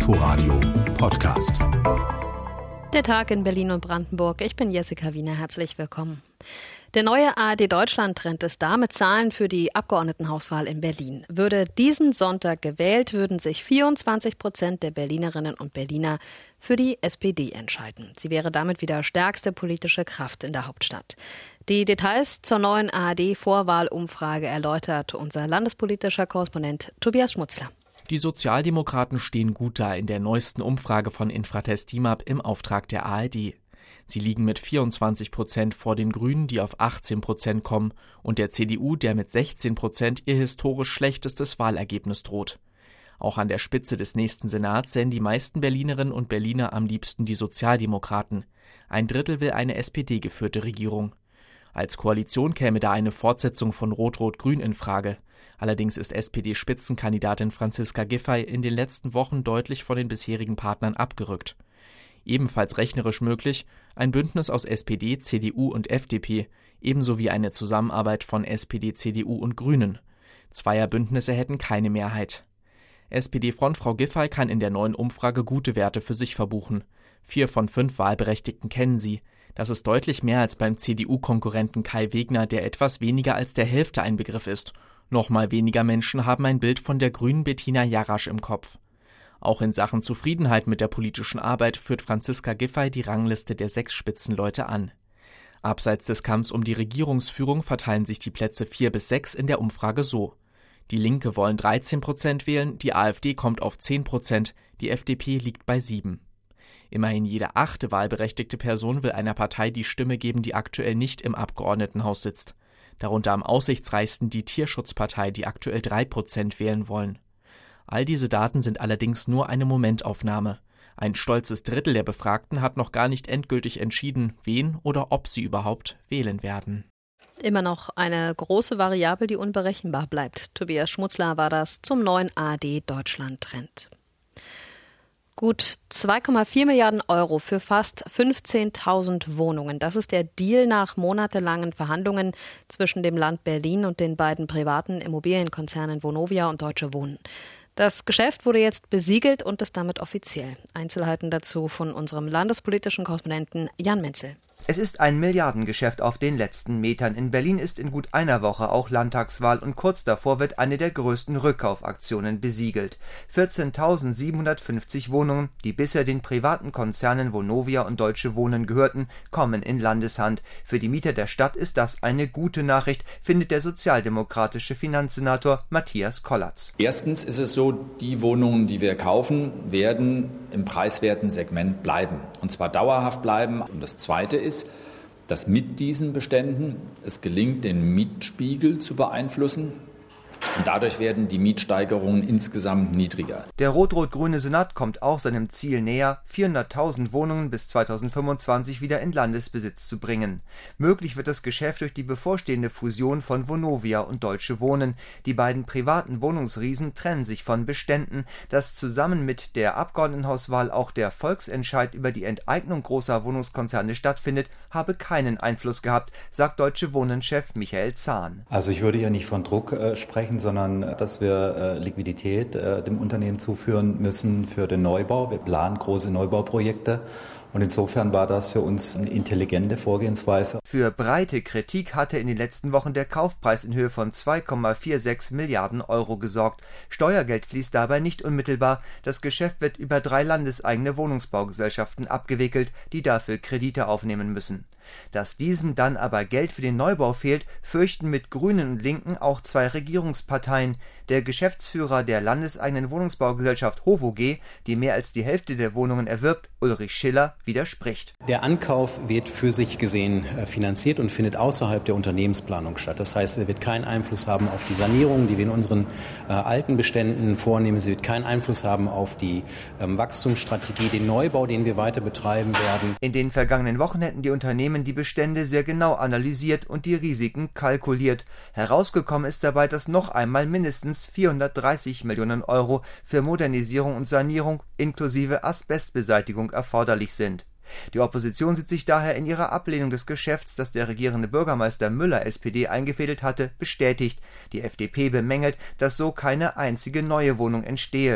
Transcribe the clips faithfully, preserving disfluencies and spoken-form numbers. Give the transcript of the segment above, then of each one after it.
Inforadio Podcast. Der Tag in Berlin und Brandenburg. Ich bin Jessica Wiener. Herzlich willkommen. Der neue A R D-Deutschland-Trend ist da mit Zahlen für die Abgeordnetenhauswahl in Berlin. Würde diesen Sonntag gewählt, würden sich vierundzwanzig Prozent der Berlinerinnen und Berliner für die S P D entscheiden. Sie wäre damit wieder stärkste politische Kraft in der Hauptstadt. Die Details zur neuen A R D-Vorwahlumfrage erläutert unser landespolitischer Korrespondent Tobias Schmutzler. Die Sozialdemokraten stehen gut da in der neuesten Umfrage von Infratest DIMAP im Auftrag der A R D. Sie liegen mit vierundzwanzig Prozent vor den Grünen, die auf achtzehn Prozent kommen, und der C D U, der mit sechzehn Prozent ihr historisch schlechtestes Wahlergebnis droht. Auch an der Spitze des nächsten Senats sehen die meisten Berlinerinnen und Berliner am liebsten die Sozialdemokraten. Ein Drittel will eine S P D-geführte Regierung. Als Koalition käme da eine Fortsetzung von Rot-Rot-Grün in Frage. Allerdings ist S P D-Spitzenkandidatin Franziska Giffey in den letzten Wochen deutlich von den bisherigen Partnern abgerückt. Ebenfalls rechnerisch möglich ein Bündnis aus S P D, C D U und F D P, ebenso wie eine Zusammenarbeit von S P D, C D U und Grünen. Zweierbündnisse hätten keine Mehrheit. S P D-Frontfrau Giffey kann in der neuen Umfrage gute Werte für sich verbuchen. Vier von fünf Wahlberechtigten kennen sie. Das ist deutlich mehr als beim C D U-Konkurrenten Kai Wegner, der etwas weniger als der Hälfte ein Begriff ist. Nochmal weniger Menschen haben ein Bild von der grünen Bettina Jarasch im Kopf. Auch in Sachen Zufriedenheit mit der politischen Arbeit führt Franziska Giffey die Rangliste der sechs Spitzenleute an. Abseits des Kampfs um die Regierungsführung verteilen sich die Plätze vier bis sechs in der Umfrage so. Die Linke wollen dreizehn Prozent wählen, die AfD kommt auf zehn Prozent, die F D P liegt bei sieben. Immerhin jede achte wahlberechtigte Person will einer Partei die Stimme geben, die aktuell nicht im Abgeordnetenhaus sitzt. Darunter am aussichtsreichsten die Tierschutzpartei, die aktuell drei Prozent wählen wollen. All diese Daten sind allerdings nur eine Momentaufnahme. Ein stolzes Drittel der Befragten hat noch gar nicht endgültig entschieden, wen oder ob sie überhaupt wählen werden. Immer noch eine große Variable, die unberechenbar bleibt. Tobias Schmutzler war das zum neuen A R D-Deutschland-Trend. Gut zwei Komma vier Milliarden Euro für fast fünfzehntausend Wohnungen. Das ist der Deal nach monatelangen Verhandlungen zwischen dem Land Berlin und den beiden privaten Immobilienkonzernen Vonovia und Deutsche Wohnen. Das Geschäft wurde jetzt besiegelt und ist damit offiziell. Einzelheiten dazu von unserem landespolitischen Korrespondenten Jan Menzel. Es ist ein Milliardengeschäft auf den letzten Metern. In Berlin ist in gut einer Woche auch Landtagswahl und kurz davor wird eine der größten Rückkaufaktionen besiegelt. vierzehntausendsiebenhundertfünfzig Wohnungen, die bisher den privaten Konzernen Vonovia und Deutsche Wohnen gehörten, kommen in Landeshand. Für die Mieter der Stadt ist das eine gute Nachricht, findet der sozialdemokratische Finanzsenator Matthias Kollatz. Erstens ist es so, die Wohnungen, die wir kaufen, werden im preiswerten Segment bleiben. Und zwar dauerhaft bleiben. Und das Zweite ist, dass mit diesen Beständen es gelingt, den Mietspiegel zu beeinflussen. Und dadurch werden die Mietsteigerungen insgesamt niedriger. Der rot-rot-grüne Senat kommt auch seinem Ziel näher, vierhunderttausend Wohnungen bis zweitausendfünfundzwanzig wieder in Landesbesitz zu bringen. Möglich wird das Geschäft durch die bevorstehende Fusion von Vonovia und Deutsche Wohnen. Die beiden privaten Wohnungsriesen trennen sich von Beständen. Dass zusammen mit der Abgeordnetenhauswahl auch der Volksentscheid über die Enteignung großer Wohnungskonzerne stattfindet, habe keinen Einfluss gehabt, sagt Deutsche Wohnen-Chef Michael Zahn. Also ich würde ja nicht von Druck äh, sprechen, sondern dass wir äh, Liquidität äh, dem Unternehmen zuführen müssen für den Neubau. Wir planen große Neubauprojekte. Und insofern war das für uns eine intelligente Vorgehensweise. Für breite Kritik hatte in den letzten Wochen der Kaufpreis in Höhe von zwei Komma sechsundvierzig Milliarden Euro gesorgt. Steuergeld fließt dabei nicht unmittelbar. Das Geschäft wird über drei landeseigene Wohnungsbaugesellschaften abgewickelt, die dafür Kredite aufnehmen müssen. Dass diesen dann aber Geld für den Neubau fehlt, fürchten mit Grünen und Linken auch zwei Regierungsparteien. Der Geschäftsführer der landeseigenen Wohnungsbaugesellschaft HOVOG, die mehr als die Hälfte der Wohnungen erwirbt, Ulrich Schiller, widerspricht. Der Ankauf wird für sich gesehen finanziert und findet außerhalb der Unternehmensplanung statt. Das heißt, er wird keinen Einfluss haben auf die Sanierung, die wir in unseren äh, alten Beständen vornehmen. Sie wird keinen Einfluss haben auf die ähm, Wachstumsstrategie, den Neubau, den wir weiter betreiben werden. In den vergangenen Wochen hätten die Unternehmen die Bestände sehr genau analysiert und die Risiken kalkuliert. Herausgekommen ist dabei, dass noch einmal mindestens vierhundertdreißig Millionen Euro für Modernisierung und Sanierung inklusive Asbestbeseitigung erforderlich sind. Die Opposition sieht sich daher in ihrer Ablehnung des Geschäfts, das der regierende Bürgermeister Müller S P D eingefädelt hatte, bestätigt. Die F D P bemängelt, dass so keine einzige neue Wohnung entstehe.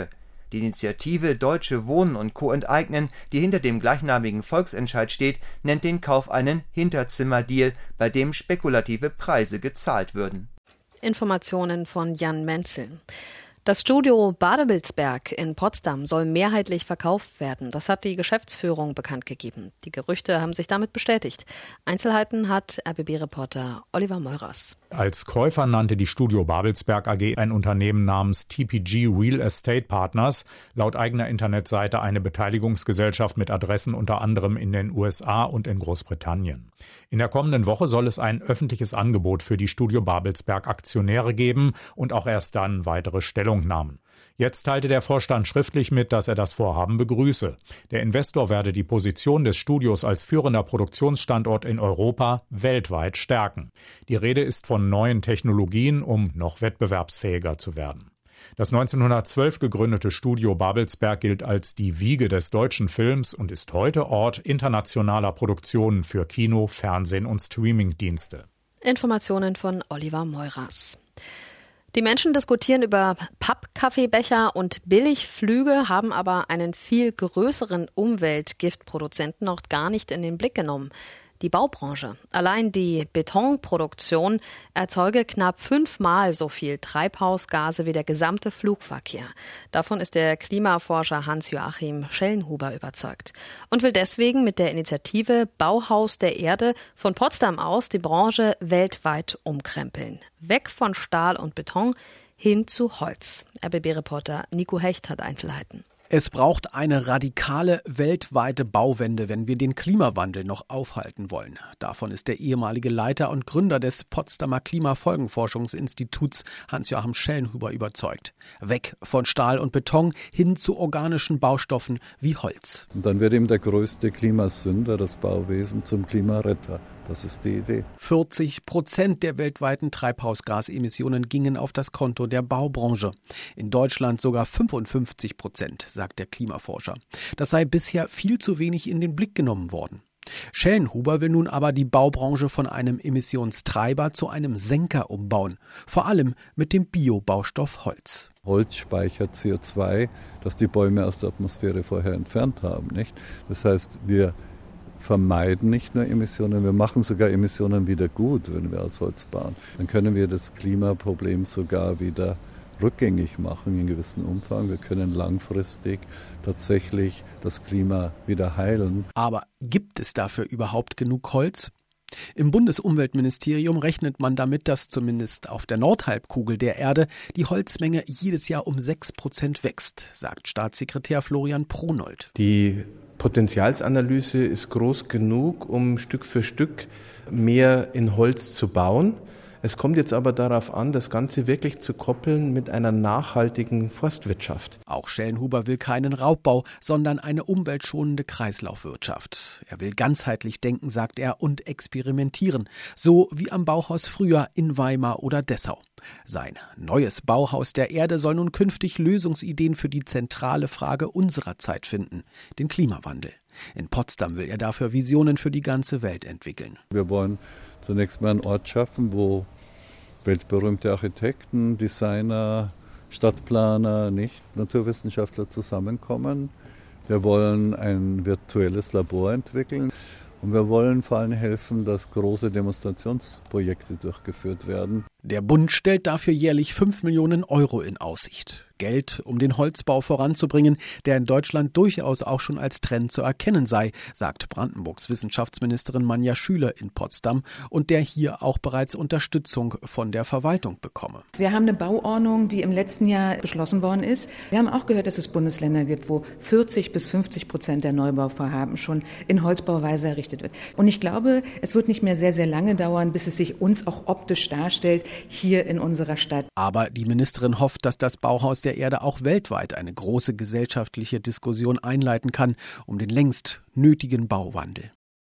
Die Initiative Deutsche Wohnen und Co. enteignen, die hinter dem gleichnamigen Volksentscheid steht, nennt den Kauf einen Hinterzimmerdeal, bei dem spekulative Preise gezahlt würden. Informationen von Jan Menzel. Das Studio Babelsberg in Potsdam soll mehrheitlich verkauft werden. Das hat die Geschäftsführung bekannt gegeben. Die Gerüchte haben sich damit bestätigt. Einzelheiten hat R B B-Reporter Oliver Meurers. Als Käufer nannte die Studio Babelsberg A G ein Unternehmen namens T P G Real Estate Partners, laut eigener Internetseite eine Beteiligungsgesellschaft mit Adressen unter anderem in den U S A und in Großbritannien. In der kommenden Woche soll es ein öffentliches Angebot für die Studio Babelsberg Aktionäre geben und auch erst dann weitere Stellungnahmen. Jetzt teilte der Vorstand schriftlich mit, dass er das Vorhaben begrüße. Der Investor werde die Position des Studios als führender Produktionsstandort in Europa weltweit stärken. Die Rede ist von neuen Technologien, um noch wettbewerbsfähiger zu werden. Das neunzehnhundertzwölf gegründete Studio Babelsberg gilt als die Wiege des deutschen Films und ist heute Ort internationaler Produktionen für Kino, Fernsehen und Streamingdienste. Informationen von Oliver Meurers. Die Menschen diskutieren über Pappkaffeebecher und Billigflüge, haben aber einen viel größeren Umweltgiftproduzenten noch gar nicht in den Blick genommen. Die Baubranche. Allein die Betonproduktion erzeuge knapp fünfmal so viel Treibhausgase wie der gesamte Flugverkehr. Davon ist der Klimaforscher Hans-Joachim Schellenhuber überzeugt und will deswegen mit der Initiative Bauhaus der Erde von Potsdam aus die Branche weltweit umkrempeln. Weg von Stahl und Beton hin zu Holz. R B B-Reporter Nico Hecht hat Einzelheiten. Es braucht eine radikale weltweite Bauwende, wenn wir den Klimawandel noch aufhalten wollen. Davon ist der ehemalige Leiter und Gründer des Potsdamer Klimafolgenforschungsinstituts Hans-Joachim Schellenhuber überzeugt. Weg von Stahl und Beton hin zu organischen Baustoffen wie Holz. Und dann wird eben der größte Klimasünder, das Bauwesen, zum Klimaretter. Das ist die Idee. vierzig Prozent der weltweiten Treibhausgasemissionen gingen auf das Konto der Baubranche. In Deutschland sogar fünfundfünfzig Prozent, sagt der Klimaforscher. Das sei bisher viel zu wenig in den Blick genommen worden. Schellenhuber will nun aber die Baubranche von einem Emissionstreiber zu einem Senker umbauen. Vor allem mit dem Biobaustoff Holz. Holz speichert C O zwei, das die Bäume aus der Atmosphäre vorher entfernt haben, nicht? Das heißt, wir vermeiden nicht nur Emissionen, wir machen sogar Emissionen wieder gut, wenn wir aus Holz bauen. Dann können wir das Klimaproblem sogar wieder rückgängig machen in gewissem Umfang. Wir können langfristig tatsächlich das Klima wieder heilen. Aber gibt es dafür überhaupt genug Holz? Im Bundesumweltministerium rechnet man damit, dass zumindest auf der Nordhalbkugel der Erde die Holzmenge jedes Jahr um sechs Prozent wächst, sagt Staatssekretär Florian Pronold. Die Potenzialsanalyse ist groß genug, um Stück für Stück mehr in Holz zu bauen. Es kommt jetzt aber darauf an, das Ganze wirklich zu koppeln mit einer nachhaltigen Forstwirtschaft. Auch Schellenhuber will keinen Raubbau, sondern eine umweltschonende Kreislaufwirtschaft. Er will ganzheitlich denken, sagt er, und experimentieren. So wie am Bauhaus früher in Weimar oder Dessau. Sein neues Bauhaus der Erde soll nun künftig Lösungsideen für die zentrale Frage unserer Zeit finden, den Klimawandel. In Potsdam will er dafür Visionen für die ganze Welt entwickeln. Wir wollen zunächst mal einen Ort schaffen, wo weltberühmte Architekten, Designer, Stadtplaner, nicht Naturwissenschaftler zusammenkommen. Wir wollen ein virtuelles Labor entwickeln und wir wollen vor allem helfen, dass große Demonstrationsprojekte durchgeführt werden. Der Bund stellt dafür jährlich fünf Millionen Euro in Aussicht. Geld, um den Holzbau voranzubringen, der in Deutschland durchaus auch schon als Trend zu erkennen sei, sagt Brandenburgs Wissenschaftsministerin Manja Schüler in Potsdam und der hier auch bereits Unterstützung von der Verwaltung bekomme. Wir haben eine Bauordnung, die im letzten Jahr beschlossen worden ist. Wir haben auch gehört, dass es Bundesländer gibt, wo vierzig bis fünfzig Prozent der Neubauvorhaben schon in Holzbauweise errichtet wird. Und ich glaube, es wird nicht mehr sehr, sehr lange dauern, bis es sich uns auch optisch darstellt, hier in unserer Stadt. Aber die Ministerin hofft, dass das Bauhaus der Erde auch weltweit eine große gesellschaftliche Diskussion einleiten kann, um den längst nötigen Bauwandel.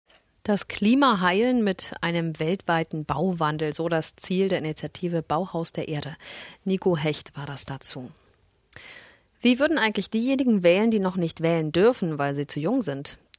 Das Klima heilen mit einem weltweiten Bauwandel, so das Ziel der Initiative Bauhaus der Erde. Nico Hecht war das dazu. Wie würden eigentlich diejenigen wählen, die noch nicht wählen dürfen, weil sie zu jung sind?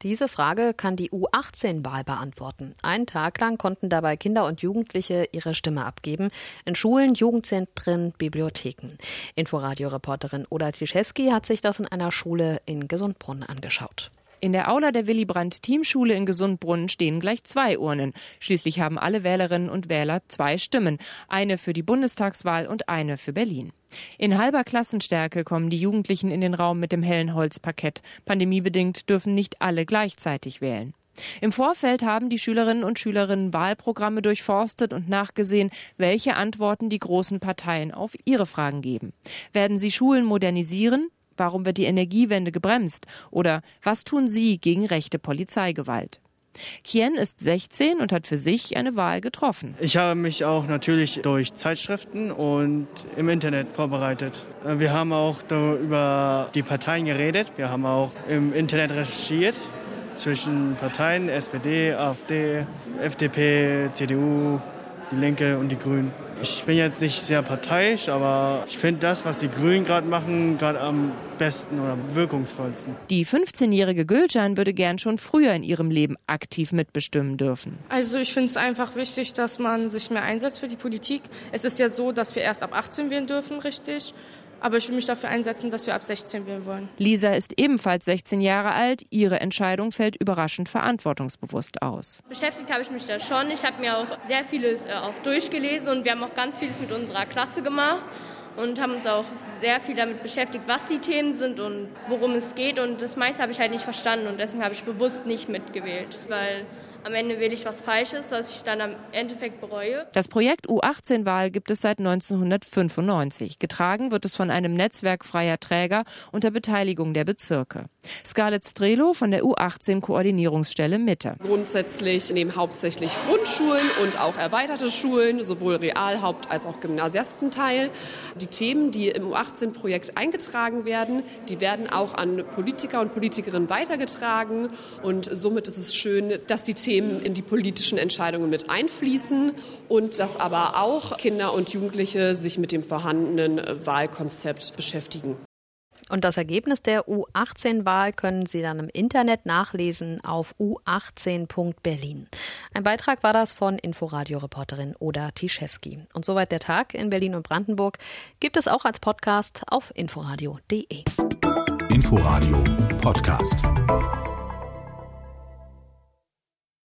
Diese Frage kann die U achtzehn Wahl beantworten. Einen Tag lang konnten dabei Kinder und Jugendliche ihre Stimme abgeben. In Schulen, Jugendzentren, Bibliotheken. Inforadio-Reporterin Oda Tischewski hat sich das in einer Schule in Gesundbrunnen angeschaut. In der Aula der Willy-Brandt-Teamschule in Gesundbrunnen stehen gleich zwei Urnen. Schließlich haben alle Wählerinnen und Wähler zwei Stimmen. Eine für die Bundestagswahl und eine für Berlin. In halber Klassenstärke kommen die Jugendlichen in den Raum mit dem hellen Holzparkett. Pandemiebedingt dürfen nicht alle gleichzeitig wählen. Im Vorfeld haben die Schülerinnen und Schülerinnen Wahlprogramme durchforstet und nachgesehen, welche Antworten die großen Parteien auf ihre Fragen geben. Werden sie Schulen modernisieren? Warum wird die Energiewende gebremst? Oder was tun Sie gegen rechte Polizeigewalt? Kien ist sechzehn und hat für sich eine Wahl getroffen. Ich habe mich auch natürlich durch Zeitschriften und im Internet vorbereitet. Wir haben auch über die Parteien geredet. Wir haben auch im Internet recherchiert zwischen Parteien, S P D, A f D, F D P, C D U, die Linke und die Grünen. Ich bin jetzt nicht sehr parteiisch, aber ich finde das, was die Grünen gerade machen, gerade am besten oder wirkungsvollsten. Die fünfzehnjährige Gülcan würde gern schon früher in ihrem Leben aktiv mitbestimmen dürfen. Also ich finde es einfach wichtig, dass man sich mehr einsetzt für die Politik. Es ist ja so, dass wir erst ab achtzehn wählen dürfen, richtig? Aber ich will mich dafür einsetzen, dass wir ab sechzehn wählen wollen. Lisa ist ebenfalls sechzehn Jahre alt. Ihre Entscheidung fällt überraschend verantwortungsbewusst aus. Beschäftigt habe ich mich da schon. Ich habe mir auch sehr vieles äh, auch durchgelesen und wir haben auch ganz vieles mit unserer Klasse gemacht und haben uns auch sehr viel damit beschäftigt, was die Themen sind und worum es geht. Und das meiste habe ich halt nicht verstanden und deswegen habe ich bewusst nicht mitgewählt, weil am Ende wähle ich was Falsches, was ich dann am Endeffekt bereue. Das Projekt U achtzehn Wahl gibt es seit neunzehnhundertfünfundneunzig. Getragen wird es von einem Netzwerk freier Träger unter Beteiligung der Bezirke. Scarlett Strelo von der U achtzehn Koordinierungsstelle Mitte. Grundsätzlich nehmen hauptsächlich Grundschulen und auch erweiterte Schulen, sowohl Real-, Haupt- als auch Gymnasiasten teil. Die Themen, die im U achtzehn Projekt eingetragen werden, die werden auch an Politiker und Politikerinnen weitergetragen. Und somit ist es schön, dass die Themen in die politischen Entscheidungen mit einfließen und dass aber auch Kinder und Jugendliche sich mit dem vorhandenen Wahlkonzept beschäftigen. Und das Ergebnis der U achtzehn Wahl können Sie dann im Internet nachlesen auf u achtzehn punkt berlin. Ein Beitrag war das von Inforadio-Reporterin Oda Tischewski. Und soweit der Tag in Berlin und Brandenburg gibt es auch als Podcast auf inforadio punkt de. Inforadio Podcast.